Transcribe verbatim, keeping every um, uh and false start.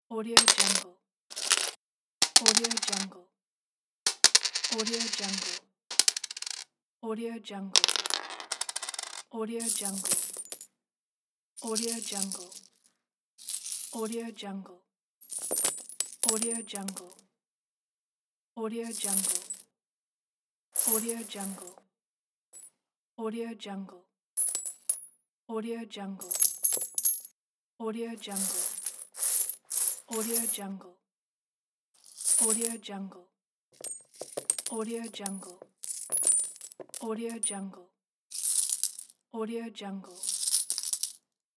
Audio Jungle. Audio Jungle. Audio Jungle. Audio Jungle. Audio Jungle. Audio Jungle. Audio Jungle. Audio Jungle. Audio Jungle. Audio Jungle. Audio Jungle. Audio Jungle. Audio Jungle. Audio Jungle. Audio Jungle. Audio Jungle. Audio Jungle. Audio Jungle.